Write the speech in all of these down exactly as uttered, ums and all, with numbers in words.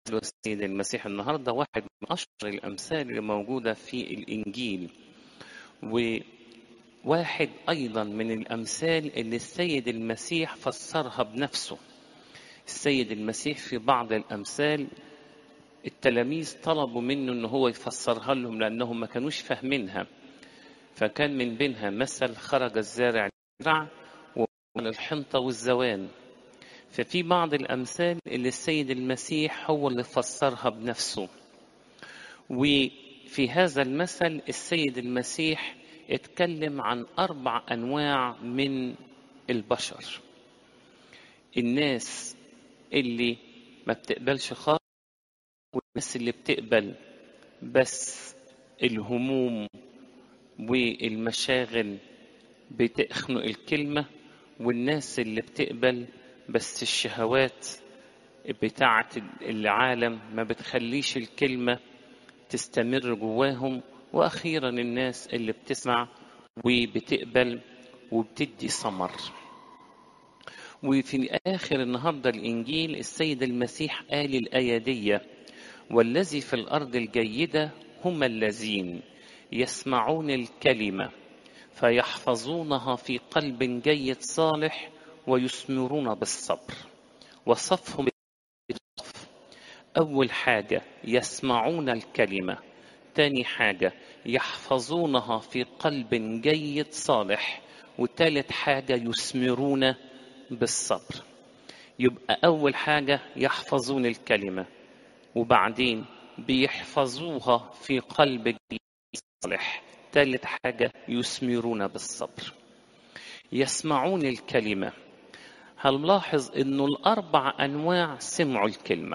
السيد المسيح النهاردة واحد من أشهر الأمثال اللي موجودة في الإنجيل، وواحد أيضا من الأمثال اللي السيد المسيح فسرها بنفسه. السيد المسيح في بعض الأمثال التلاميذ طلبوا منه أنه هو يفسرها لهم لأنهم ما كانوش فاهمينها، فكان من بينها مثل خرج الزارع للزرع ومن الحنطة والزوان. ففي بعض الأمثال اللي السيد المسيح هو اللي فسرها بنفسه، وفي هذا المثل السيد المسيح اتكلم عن أربع أنواع من البشر: الناس اللي ما بتقبلش خالص، والناس اللي بتقبل بس الهموم والمشاغل بتخنق الكلمة، والناس اللي بتقبل بس الشهوات بتاعة العالم ما بتخليش الكلمة تستمر جواهم، وأخيرا الناس اللي بتسمع وبتقبل وبتدي ثمر. وفي آخر النهاردة الإنجيل السيد المسيح قال الآية دي: والذي في الأرض الجيدة هم الذين يسمعون الكلمة فيحفظونها في قلب جيد صالح ويثمرون بالصبر. وصفهم أول حاجة يسمعون الكلمة، تاني حاجة يحفظونها في قلب جيد صالح، وتالت حاجة يثمرون بالصبر. يبقى أول حاجة يحفظون الكلمة، وبعدين بيحفظوها في قلب جيد صالح، تالت حاجة يثمرون بالصبر. يسمعون الكلمة، هنلاحظ إنه الأربع أنواع سمعوا الكلمة.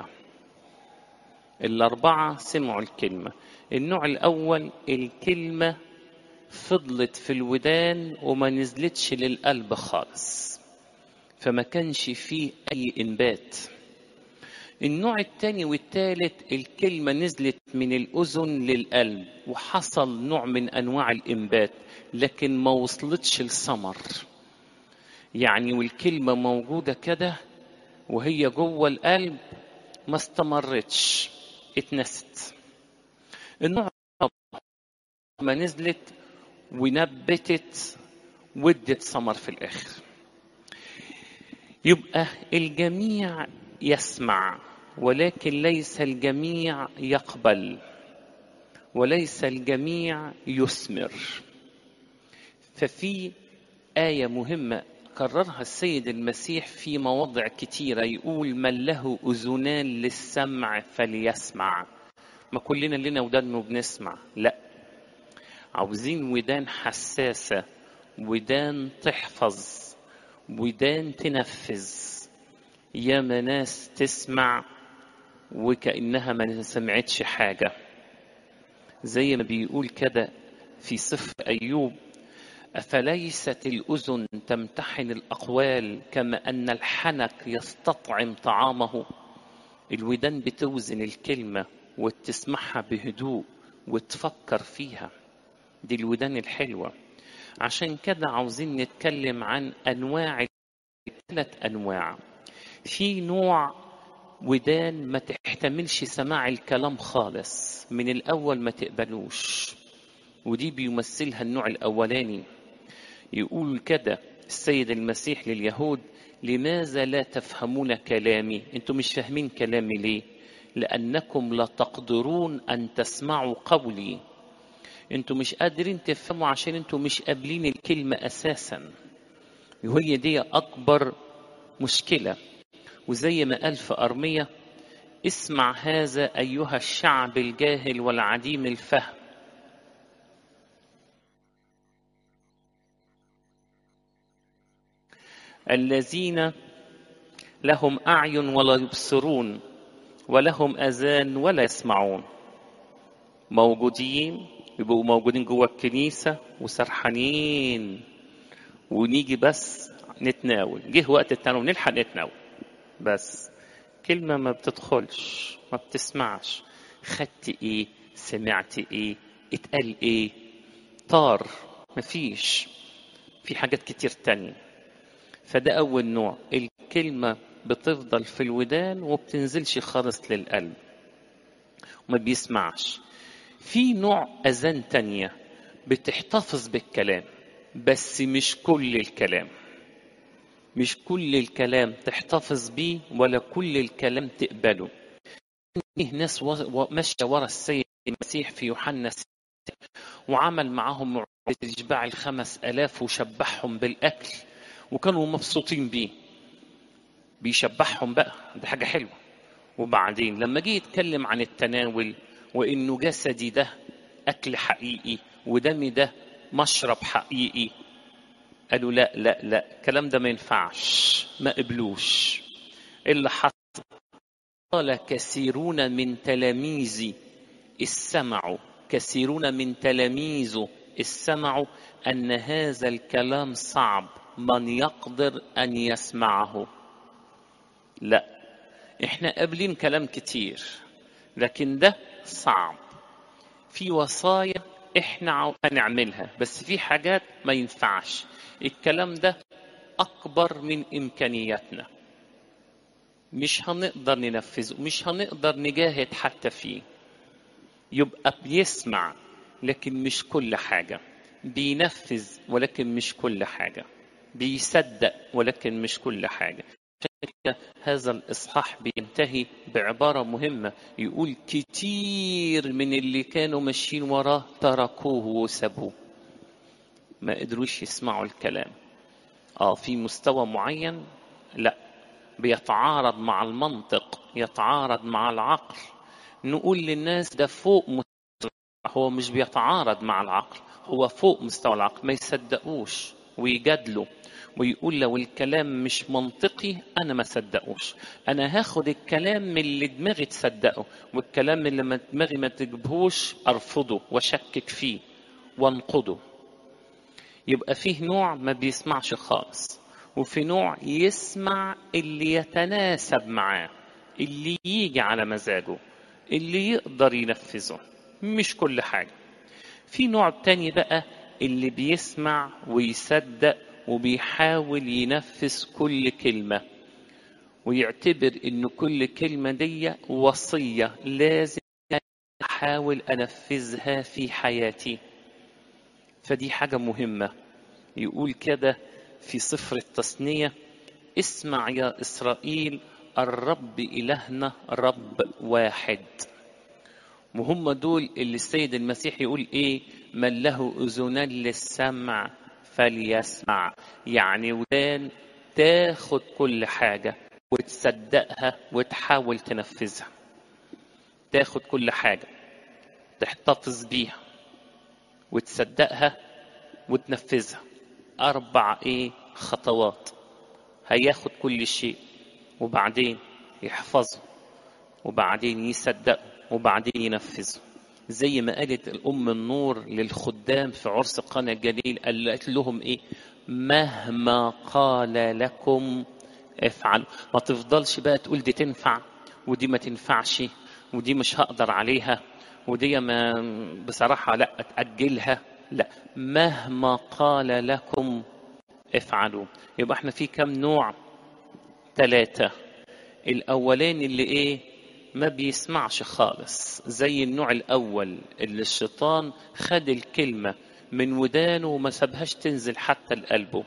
الأربعة سمعوا الكلمة. النوع الأول الكلمة فضلت في الودان وما نزلتش للقلب خالص، فما كانش فيه أي إنبات. النوع الثاني والثالث الكلمة نزلت من الأذن للقلب وحصل نوع من أنواع الإنبات، لكن ما وصلتش للثمر. يعني والكلمة موجودة كده وهي جوه القلب ما استمرتش، اتنست. النوع ما نزلت ونبتت ودت ثمر في الآخر. يبقى الجميع يسمع، ولكن ليس الجميع يقبل، وليس الجميع يثمر. ففي آية مهمة كررها السيد المسيح في مواضع كتيرة، يقول: من له أذنان للسمع فليسمع. ما كلنا لنا ودان وبنسمع، لا، عاوزين ودان حساسة، ودان تحفظ، ودان تنفذ. ياما ناس تسمع وكأنها ما سمعتش حاجة، زي ما بيقول كده في سفر أيوب: أفليست الأذن تمتحن الأقوال كما أن الحنك يستطعم طعامه. الودان بتوزن الكلمة وتسمعها بهدوء وتفكر فيها، دي الودان الحلوة. عشان كده عاوزين نتكلم عن أنواع، ثلاث أنواع. في نوع ودان ما تحتملش سماع الكلام خالص، من الأول ما تقبلوش، ودي بيمثلها النوع الأولاني. يقول كده السيد المسيح لليهود: لماذا لا تفهمون كلامي؟ انتم مش فاهمين كلامي ليه؟ لأنكم لا تقدرون أن تسمعوا قولي. انتم مش قادرين تفهموا عشان انتم مش قابلين الكلمة أساسا، وهي دي أكبر مشكلة. وزي ما قال في أرمية: اسمع هذا أيها الشعب الجاهل والعديم الفهم، الذين لهم أعين ولا يبصرون ولهم أذان ولا يسمعون. موجودين، يبقوا موجودين جوه الكنيسة وسرحانين، ونيجي بس نتناول، جه وقت التناول نلحق نتناول، بس كلمة ما بتدخلش، ما بتسمعش. خدت ايه؟ سمعت ايه؟ اتقال ايه؟ طار، مفيش. في حاجات كتير تانية. فده أول نوع، الكلمة بتفضل في الودان وبتنزلش خالص للقلب وما بيسمعش. في نوع أذان تانية بتحتفظ بالكلام بس مش كل الكلام، مش كل الكلام تحتفظ بيه ولا كل الكلام تقبله. فيه ناس ماشية ورا السيد المسيح في يوحنا وعمل معهم معجزة إشباع الخمس آلاف وشبعهم بالأكل وكانوا مبسوطين بيه، بيشبعهم بقى، دي حاجة حلوة. وبعدين لما جه يتكلم عن التناول وإنه جسدي ده أكل حقيقي ودمي ده مشرب حقيقي، قالوا لا لا لا الكلام ده ما ينفعش، ما قبلوش. اللي حصل قال كثيرون من تلاميذي استمعوا، كثيرون من تلاميذه استمعوا أن هذا الكلام صعب، من يقدر أن يسمعه؟ لا، احنا قابلين كلام كتير لكن ده صعب. في وصايا احنا هنعملها بس في حاجات ما ينفعش، الكلام ده أكبر من إمكانياتنا، مش هنقدر ننفذه، مش هنقدر نجاهد حتى فيه. يبقى بيسمع لكن مش كل حاجة، بينفذ ولكن مش كل حاجة، بيصدق ولكن مش كل حاجة. هذا الإصحاح بينتهي بعبارة مهمة، يقول كتير من اللي كانوا ماشيين وراه تركوه وسابوه، ما قدروش يسمعوا الكلام. آه في مستوى معين لا بيتعارض مع المنطق، يتعارض مع العقل، نقول للناس ده فوق مستوى، هو مش بيتعارض مع العقل، هو فوق مستوى العقل، ما يصدقوش ويجادلوا ويقول لو الكلام مش منطقي أنا ما صدقوش، أنا هاخد الكلام من اللي دماغي تصدقه والكلام اللي ما دماغي ما تجبهوش أرفضه وشكك فيه وانقضه. يبقى فيه نوع ما بيسمعش خالص، وفي نوع يسمع اللي يتناسب معاه، اللي يجي على مزاجه، اللي يقدر ينفذه، مش كل حاجة. في نوع تاني بقى اللي بيسمع ويصدق وبيحاول ينفذ كل كلمة ويعتبر إن كل كلمة دي وصية لازم أحاول أنفذها في حياتي. فدي حاجة مهمة. يقول كده في سفر التثنية: اسمع يا إسرائيل الرب إلهنا رب واحد. وهم دول اللي السيد المسيح يقول إيه؟ من له أذنان للسمع فليسمع. يعني ودان تاخد كل حاجة وتصدقها وتحاول تنفذها، تاخد كل حاجة تحتفظ بيها وتصدقها وتنفذها. أربع إيه خطوات، هياخد كل شيء وبعدين يحفظه وبعدين يصدقه وبعدين ينفذه. زي ما قالت الأم النور للخدام في عرس قنا الجليل، قالت لهم إيه؟ مهما قال لكم افعلوا. ما تفضلش بقى تقول دي تنفع ودي ما تنفعش ودي مش هقدر عليها ودي ما بصراحة لا أتأجلها، لا، مهما قال لكم افعلوا. يبقى احنا في كم نوع؟ ثلاثة. الأولين اللي ايه؟ ما بيسمعش خالص، زي النوع الأول اللي الشيطان خد الكلمة من ودانه وما سابهاش تنزل حتى لقلبه.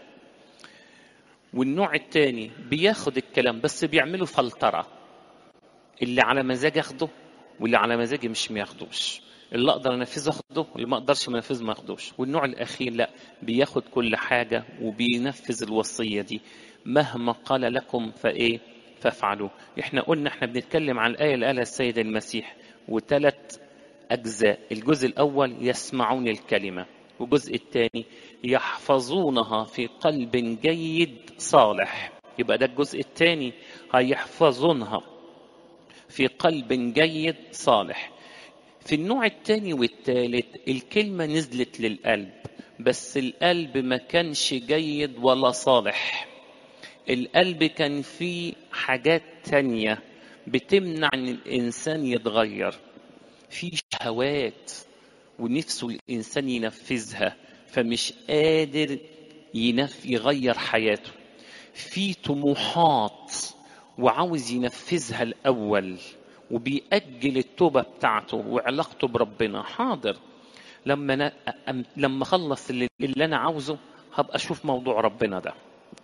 والنوع الثاني بياخد الكلام بس بيعمله فلترة، اللي على مزاج ياخده واللي على مزاجي مش مياخدوش، اللي اقدر انفذه اخده واللي ما اقدرش منفذه ما اخدوش. والنوع الاخير لا، بياخد كل حاجه وبينفذ الوصيه دي، مهما قال لكم فايه فافعلوا. احنا قلنا احنا بنتكلم عن الايه اللي قالها السيد المسيح وثلاث اجزاء. الجزء الاول يسمعون الكلمه، والجزء الثاني يحفظونها في قلب جيد صالح. يبقى ده الجزء الثاني، هيحفظونها في قلب جيد صالح. في النوع الثاني والثالث الكلمة نزلت للقلب بس القلب ما كانش جيد ولا صالح، القلب كان فيه حاجات تانية بتمنع ان الانسان يتغير، في شهوات ونفسه الانسان ينفذها فمش قادر ينف يغير حياته، في طموحات وعاوز ينفذها الأول وبيأجل التوبة بتاعته وعلاقته بربنا. حاضر، لما أنا لما أخلص اللي, اللي أنا عاوزه هبقى أشوف موضوع ربنا ده.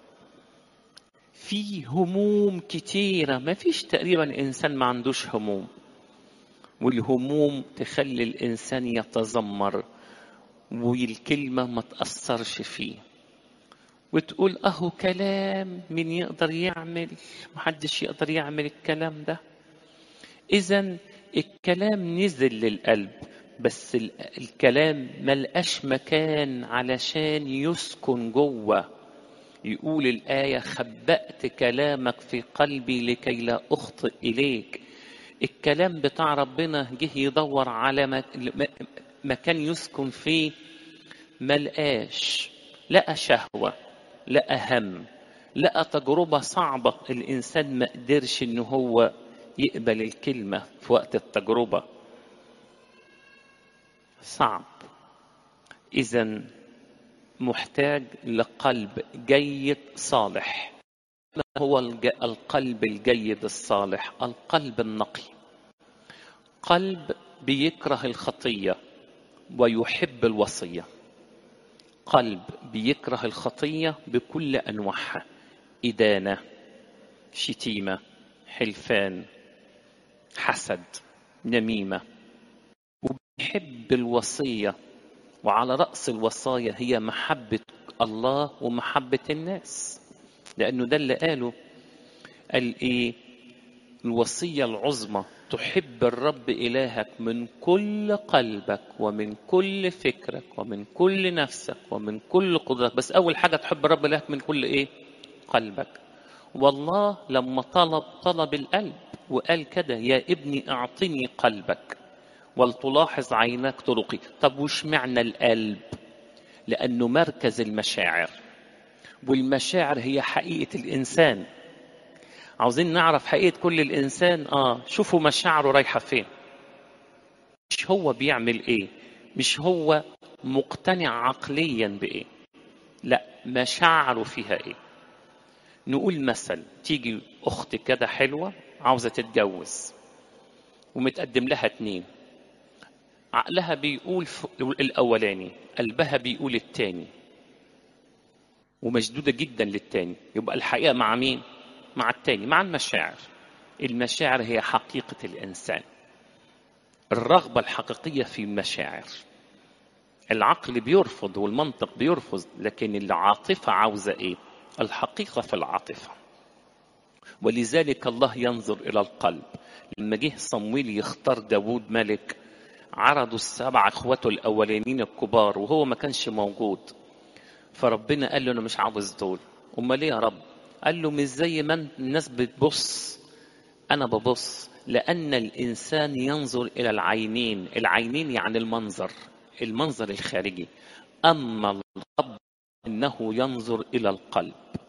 في هموم كتيرة، ما فيش تقريبا إنسان ما عندوش هموم، والهموم تخلي الإنسان يتذمر والكلمة ما تأثرش فيه، وتقول أهو كلام، من يقدر يعمل؟ محدش يقدر يعمل الكلام ده. إذن الكلام نزل للقلب، بس الكلام ملقاش مكان علشان يسكن جوه. يقول الآية خبأت كلامك في قلبي لكي لا أخطئ إليك. الكلام بتاع ربنا جه يدور على مكان يسكن فيه، ملقاش. لقى شهوة، لقى هم، لقى تجربة صعبة، الإنسان ما قدرش إنه هو يقبل الكلمة في وقت التجربة، صعب. إذن محتاج لقلب جيد صالح. ما هو القلب الجيد الصالح؟ القلب النقي، قلب بيكره الخطية ويحب الوصية، قلب بيكره الخطية بكل أنواعها، إدانة، شتيمة، حلفان، حسد، نميمة، وبيحب الوصية. وعلى رأس الوصايا هي محبة الله ومحبة الناس، لأنه ده اللي قاله، قال إيه؟ الوصية العظمى تحب الرب إلهك من كل قلبك ومن كل فكرك ومن كل نفسك ومن كل قدرتك. بس أول حاجة تحب الرب إلهك من كل إيه؟ قلبك. والله لما طلب طلب القلب وقال كده، يا ابني اعطني قلبك ولتلاحظ عيناك طرقي. طب وش معنى القلب؟ لأنه مركز المشاعر، والمشاعر هي حقيقة الإنسان. عاوزين نعرف حقيقة كل الإنسان، آه شوفوا مشاعره رايحة فين، مش هو بيعمل إيه، مش هو مقتنع عقليا بإيه، لا، مشاعره فيها إيه. نقول مثل، تيجي أخت كده حلوة عاوزة تتجوز ومتقدم لها اتنين، عقلها بيقول الأولاني، قلبها بيقول التاني، ومشدودة جدا للتاني. يبقى الحقيقة مع مين؟ مع التاني، مع المشاعر. المشاعر هي حقيقة الإنسان، الرغبة الحقيقية في المشاعر. العقل بيرفض والمنطق بيرفض، لكن العاطفة عاوزة إيه؟ الحقيقة في العاطفة. ولذلك الله ينظر إلى القلب. لما جه صمويل يختار داود ملك، عرضوا السبع اخواته الاولانيين الكبار وهو ما كانش موجود، فربنا قال له انا مش عاوز دول. امال ليه يا رب؟ قال له مش زي ما الناس بتبص، انا ببص، لان الانسان ينظر الى العينين. العينين يعني المنظر، المنظر الخارجي، اما الرب انه ينظر الى القلب.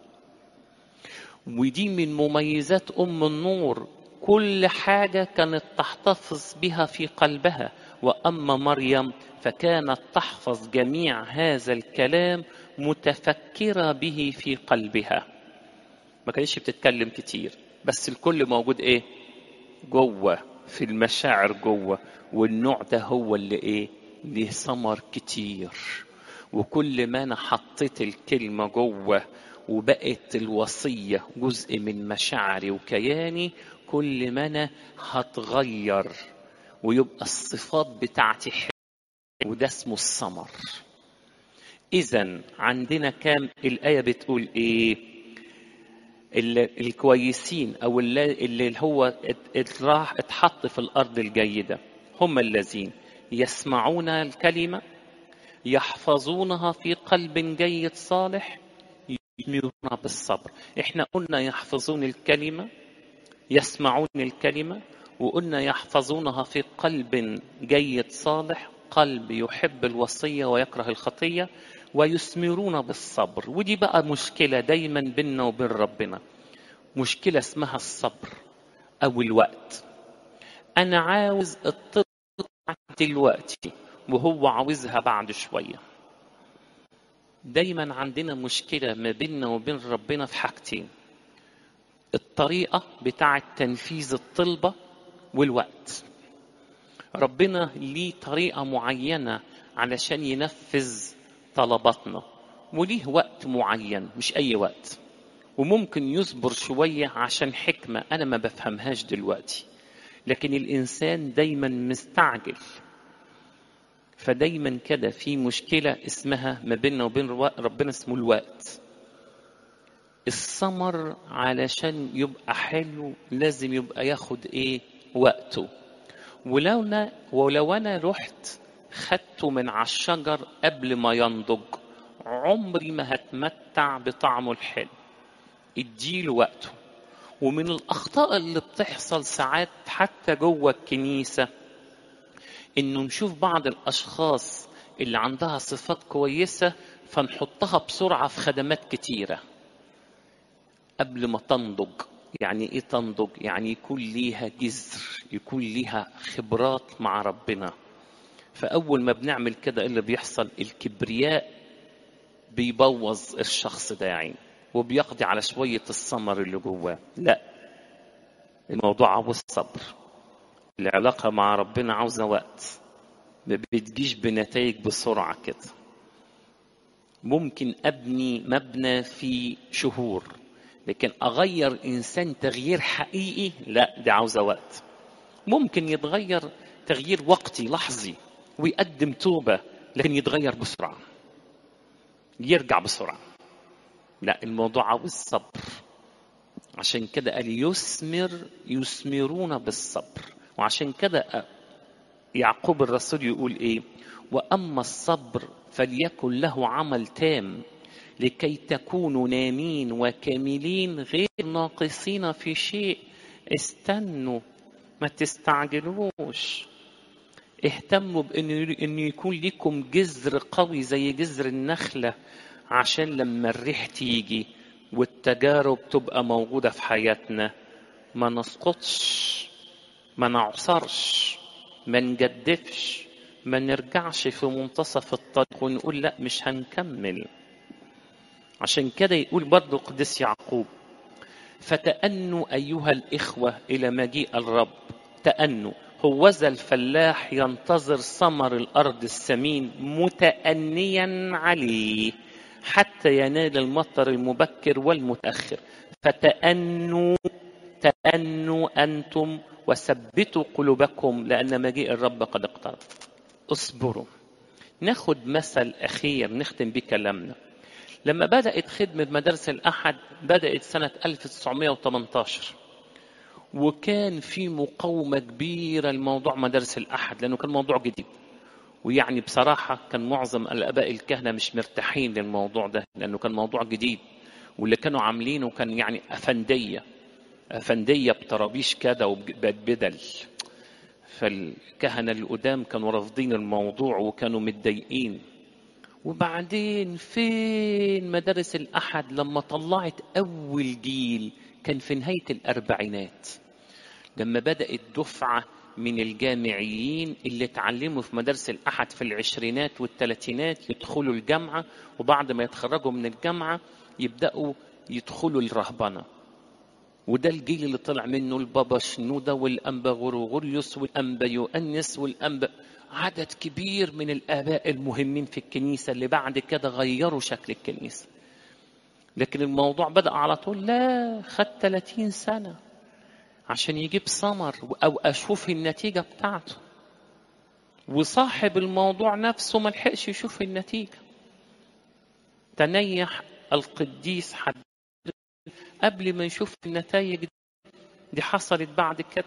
ودي من مميزات ام النور، كل حاجة كانت تحتفظ بها في قلبها. وأما مريم فكانت تحفظ جميع هذا الكلام متفكرة به في قلبها. ما كانتش بتتكلم كتير، بس الكل موجود ايه؟ جوه، في المشاعر جوه. والنوع ده هو اللي ايه؟ ليه ثمر كتير. وكل ما انا حطيت الكلمة جوه وبقت الوصية جزء من مشاعري وكياني، كل ما انا هتغير ويبقى الصفات بتاعتي حلوة، وده اسمه الثمر. اذا عندنا كام الآية بتقول ايه؟ الكويسين او اللي هو راح اتحط في الارض الجيدة هم الذين يسمعون الكلمة، يحفظونها في قلب جيد صالح، يثمرونها بالصبر. احنا قلنا يحفظون الكلمة، يسمعون الكلمة، وقلنا يحفظونها في قلب جيد صالح، قلب يحب الوصية ويكره الخطية، ويثمرون بالصبر. ودي بقى مشكلة دايما بيننا وبين ربنا، مشكلة اسمها الصبر أو الوقت. أنا عاوز الطب دلوقتي وهو عاوزها بعد شوية. دايما عندنا مشكلة ما بيننا وبين ربنا في حاجتين، الطريقة بتاعة تنفيذ الطلبة والوقت. ربنا ليه طريقة معينة علشان ينفذ طلباتنا، وليه وقت معين مش أي وقت، وممكن يصبر شوية عشان حكمة أنا ما بفهمهاش دلوقتي. لكن الإنسان دايما مستعجل، فدايما كده في مشكلة اسمها ما بيننا وبين ربنا، اسمه الوقت. الثمر علشان يبقى حلو لازم يبقى ياخد ايه؟ وقته. ولو أنا ولو أنا رحت خدته من على الشجر قبل ما ينضج عمري ما هتمتع بطعمه الحلو. اديله وقته. ومن الأخطاء اللي بتحصل ساعات حتى جوه الكنيسة إنه نشوف بعض الأشخاص اللي عندها صفات كويسة فنحطها بسرعة في خدمات كتيرة قبل ما تنضج. يعني إيه تنضج؟ يعني يكون ليها جذر، يكون ليها خبرات مع ربنا. فأول ما بنعمل كده اللي بيحصل الكبرياء بيبوظ الشخص ده يعني، وبيقضي على شوية الثمر اللي جواه. لا، الموضوع عاوز صبر. العلاقة مع ربنا عاوزة وقت، ما بتجيش بنتائج بسرعة كده. ممكن أبني مبنى في شهور، لكن أغير إنسان تغيير حقيقي لا، دي عاوزة وقت. ممكن يتغير تغيير وقتي لحظي ويقدم توبة، لكن يتغير بسرعة، يرجع بسرعة. لا، الموضوع عاوز صبر. عشان كده قال يثمر يثمرون بالصبر. وعشان كده يعقوب الرسول يقول ايه؟ واما الصبر فليكن له عمل تام لكي تكونوا نامين وكاملين غير ناقصين في شيء. استنوا، ما تستعجلوش. اهتموا بأن يكون لكم جذر قوي زي جذر النخلة، عشان لما الريح تيجي والتجارب تبقى موجودة في حياتنا ما نسقطش، ما نعصرش، ما نجدفش، ما نرجعش في منتصف الطريق ونقول لا مش هنكمل. عشان كده يقول برضو قديس يعقوب فتأنوا أيها الإخوة إلى مجيء الرب. تأنوا، هوذا الفلاح ينتظر ثمر الأرض السمين متأنيا عليه حتى ينال المطر المبكر والمتأخر. فتأنوا تأنوا أنتم وثبتوا قلوبكم لأن مجيء الرب قد اقترب. اصبروا. ناخد مثل أخير نختم بيه كلامنا. لما بدأت خدمة مدارس الأحد بدأت سنة ألف وتسعمائة وثمانية عشر، وكان في مقاومة كبيرة لموضوع مدارس الأحد لأنه كان موضوع جديد. ويعني بصراحة كان معظم الآباء الكهنة مش مرتاحين للموضوع ده لأنه كان موضوع جديد، واللي كانوا عاملينه كان يعني أفندية أفندية بطرابيش كده وبدل. فالكهنة القدام كانوا رافضين الموضوع وكانوا متضايقين. وبعدين فين مدارس الأحد لما طلعت أول جيل؟ كان في نهاية الأربعينات لما بدأت دفعة من الجامعيين اللي اتعلموا في مدارس الأحد في العشرينات والثلاثينات يدخلوا الجامعة، وبعد ما يتخرجوا من الجامعة يبدأوا يدخلوا الرهبنة. وده الجيل اللي طلع منه البابا شنودة والأنبا غرغوريوس والأنبا يؤنس والأنبا، عدد كبير من الآباء المهمين في الكنيسة اللي بعد كده غيروا شكل الكنيسة. لكن الموضوع بدأ على طول، لا، خد ثلاثين سنة عشان يجيب ثمر أو أشوف النتيجة بتاعته. وصاحب الموضوع نفسه ما لحقش يشوف النتيجة. تنيح القديس حد قبل ما يشوف النتائج دي حصلت بعد كده.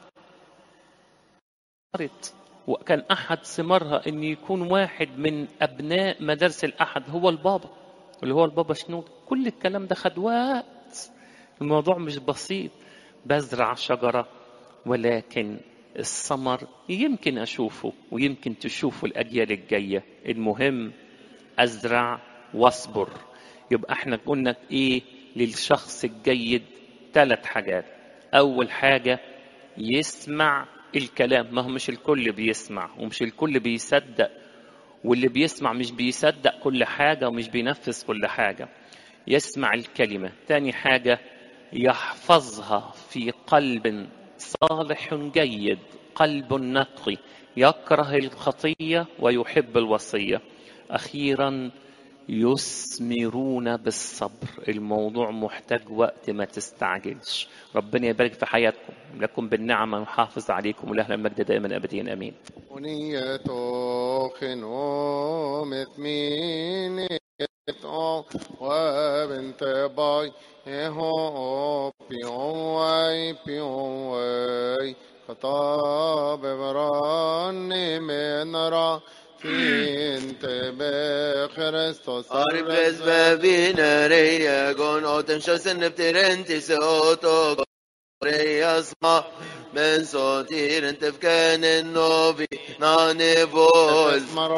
وكان أحد ثمارها أن يكون واحد من أبناء مدارس الأحد هو البابا، اللي هو البابا شنود. كل الكلام ده خد وقت. الموضوع مش بسيط. بزرع شجرة ولكن الثمر يمكن أشوفه ويمكن تشوفه الأجيال الجاية. المهم أزرع واصبر. يبقى احنا قلنا إيه للشخص الجيد؟ ثلاث حاجات. أول حاجة يسمع الكلام. ما هو مش الكل بيسمع ومش الكل بيصدق، واللي بيسمع مش بيصدق كل حاجة ومش بينفذ كل حاجة. يسمع الكلمة. تاني حاجة يحفظها في قلب صالح جيد، قلب نقي يكره الخطية ويحب الوصية. أخيرا يثمرون بالصبر. الموضوع محتاج وقت، ما تستعجلش. ربنا يبارك في حياتكم، لكم بالنعمة ويحافظ عليكم، ولهنا المجد دائما أبديا آمين. ونيتو خنو مثميني وبنت باي هو بيوي بيوي خطاب براني من را فين بخريستوس Arbes bebinere yagon oten shosen nepterenti se oto reyasma men sotir entefken novi na nevol